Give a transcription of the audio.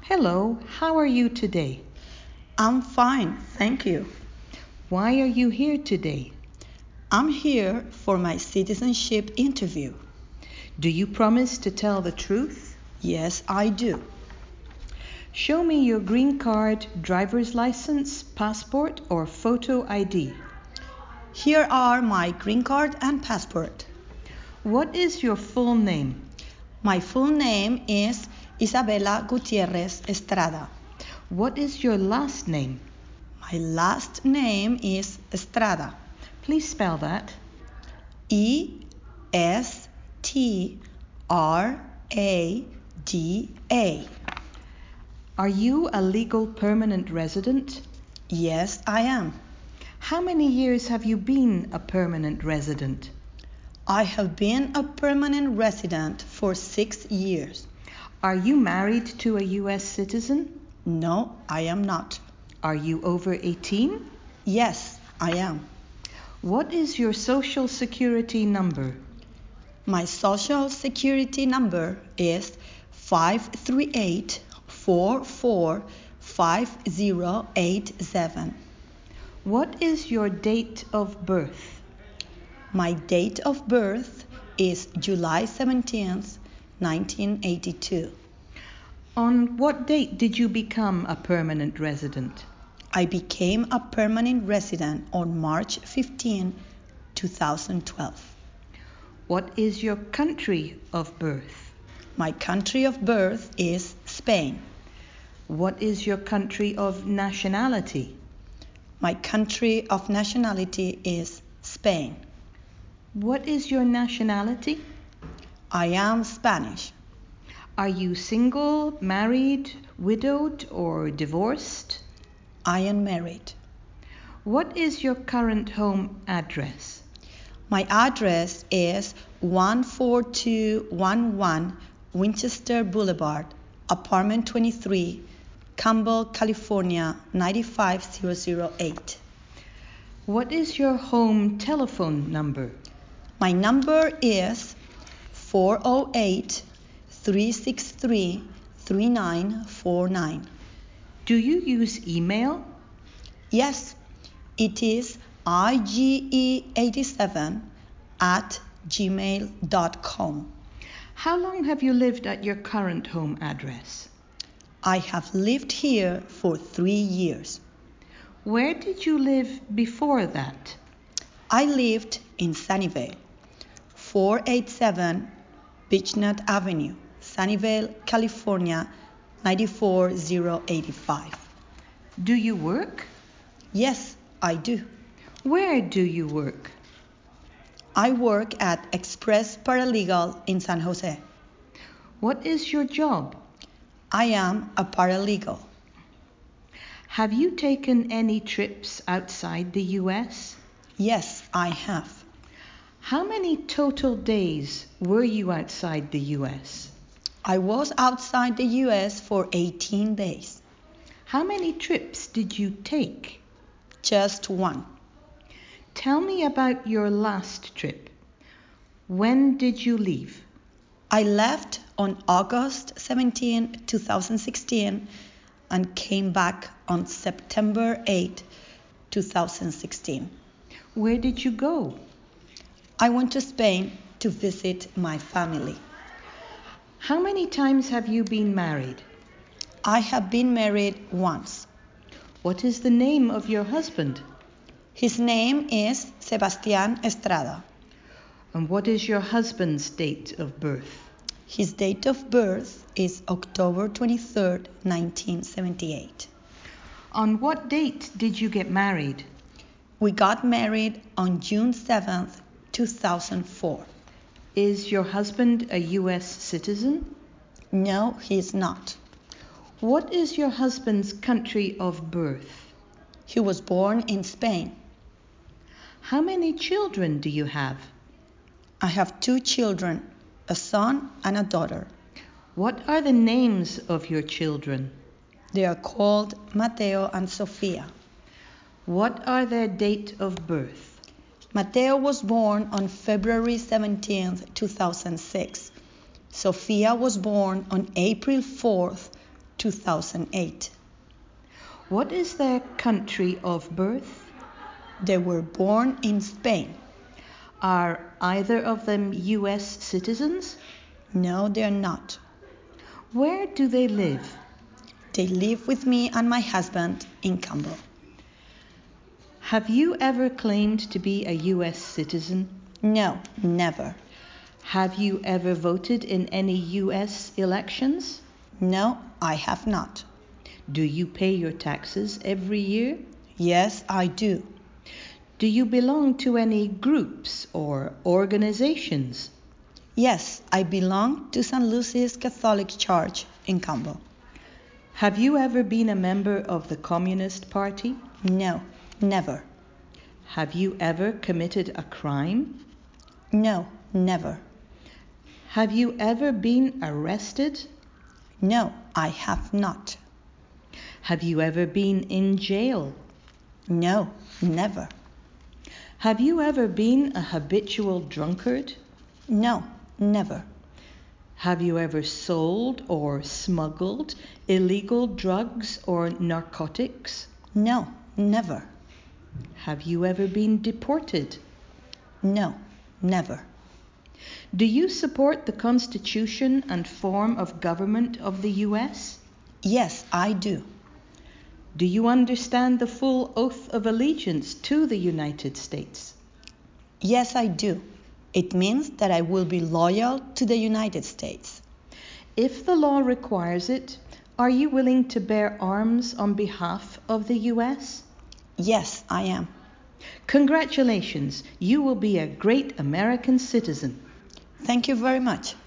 Hello, how are you today? I'm fine, thank you. Why are you here today? I'm here for my citizenship interview. Do you promise to tell the truth? Yes, I do. Show me your green card, driver's license, passport, or photo ID. Here are my green card and passport. What is your full name? My full name is Isabela Gutierrez Estrada. What is your last name? My last name is Estrada. Please spell that. Estrada. Are you a legal permanent resident? Yes, I am. How many years have you been a permanent resident? I have been a permanent resident for 6 years. Are you married to a U.S. citizen? No, I am not. Are you over 18? Yes, I am. What is your social security number? My social security number is 538-445087. What is your date of birth? My date of birth is July 17th, 1982. On what date did you become a permanent resident? I became a permanent resident on March 15, 2012. What is your country of birth? My country of birth is Spain. What is your country of nationality? My country of nationality is Spain. What is your nationality? I am Spanish. Are you single, married, widowed, or divorced? I am married. What is your current home address? My address is 14211 Winchester Boulevard, apartment 23, Campbell, California 95008. What is your home telephone number? My number is 408-363-3949. Do you use email? Yes, it is IGE87@gmail.com. How long have you lived at your current home address? I have lived here for 3 years. Where did you live before that? I lived in Sunnyvale, 487 Beechnut Avenue, Sunnyvale, California 94085. Do you work? Yes, I do. Where do you work? I work at Express Paralegal in San Jose. What is your job? I am a paralegal. Have you taken any trips outside the U.S.? Yes, I have. How many total days were you outside the U.S.? I was outside the U.S. for 18 days. How many trips did you take? Just one. Tell me about your last trip. When did you leave? I left on August 17, 2016 and came back on September 8, 2016. Where did you go? I went to Spain to visit my family. How many times have you been married? I have been married once. What is the name of your husband? His name is Sebastián Estrada. And what is your husband's date of birth? His date of birth is October 23rd, 1978. On what date did you get married? We got married on June 7th, 2004. Is your husband a U.S. citizen? No, he is not. What is your husband's country of birth? He was born in Spain. How many children do you have? I have 2 children, a son and a daughter. What are the names of your children? They are called Mateo and Sofia. What are their date of birth? Mateo was born on February 17th, 2006. Sofia was born on April 4th, 2008. What is their country of birth? They were born in Spain. Are either of them U.S. citizens? No, they're not. Where do they live? They live with me and my husband in Campbell. Have you ever claimed to be a U.S. citizen? No, never. Have you ever voted in any U.S. elections? No, I have not. Do you pay your taxes every year? Yes, I do. Do you belong to any groups or organizations? Yes, I belong to St. Lucy's Catholic Church in Campbell. Have you ever been a member of the Communist Party? No, never. Have you ever committed a crime? No, never. Have you ever been arrested? No, I have not. Have you ever been in jail? No, never. Have you ever been a habitual drunkard? No, never. Have you ever sold or smuggled illegal drugs or narcotics? No, never. Have you ever been deported? No, never. Do you support the Constitution and form of government of the U.S.? Yes, I do. Do you understand the full oath of allegiance to the United States? Yes, I do. It means that I will be loyal to the United States. If the law requires it, are you willing to bear arms on behalf of the U.S.? Yes, I am. Congratulations, you will be a great American citizen. Thank you very much.